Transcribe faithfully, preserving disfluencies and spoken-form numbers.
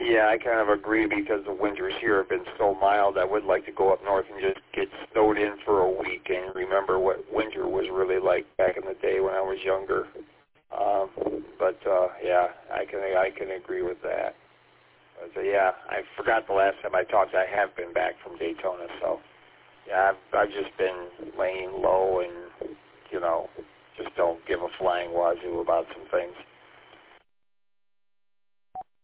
Yeah, I kind of agree because the winters here have been so mild. I would like to go up north and just get snowed in for a week and remember what winter was really like back in the day when I was younger. Um, but uh, yeah, I can I can agree with that. But, uh, yeah, I forgot the last time I talked. I have been back from Daytona, so yeah, I've, I've just been laying low and you know just don't give a flying wazoo about some things.